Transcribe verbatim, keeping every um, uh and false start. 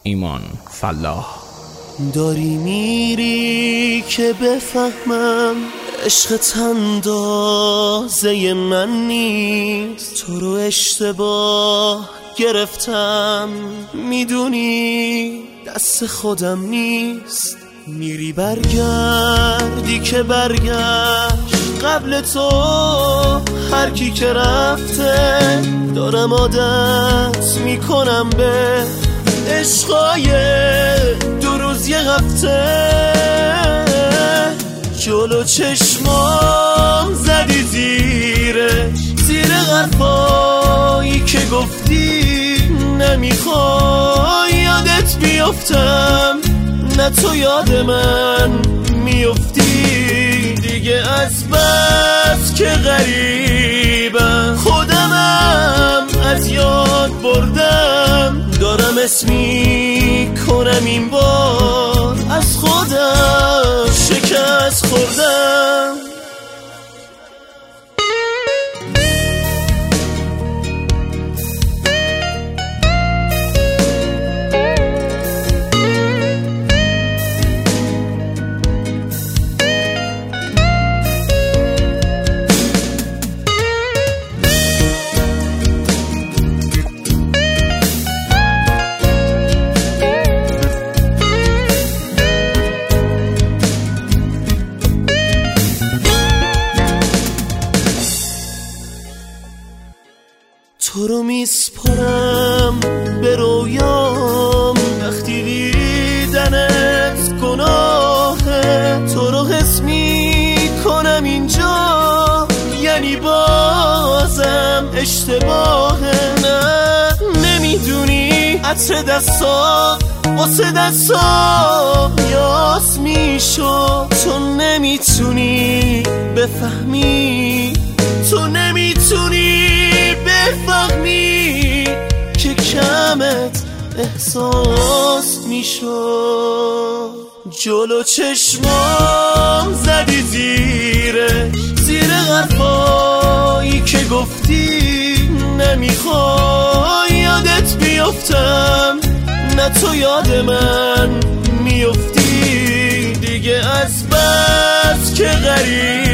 ایمان فلاح. داری میری که بفهمم عشقت اندازه من نیست، تو رو اشتباه گرفتم، میدونی دست خودم نیست. میری برگردی که برگشت قبل تو، هر کی که رفته دارم عادت میکنم به عشقای دو روز یه هفته. جلو چشمام زدی زیرش، زیر حرفایی که گفتی، نمیخوای یادت بیفتم، نه تو یاد من میفتی. دیگه از بس که غریبم، خودمم از یاد بردم، دارم اسمی کنم این بار از خودم شکست خوردم. تو رو میسپرم به رویام، وقتی دیدنت گناهه، تو رو حس میکنم اینجا، یعنی بازم اشتباهه. نه نمیدونی عطر دستات واسه دستام یاس میشو، تو نمیتونی بفهمی، تو نمیتونی بفهمی که کمت احساس میشد. جلو چشمام زدی زیرش، زیر حرفایی که گفتی، نمیخوای یادت بیفتم، نه تو یاد من میفتی. دیگه از بس که غریب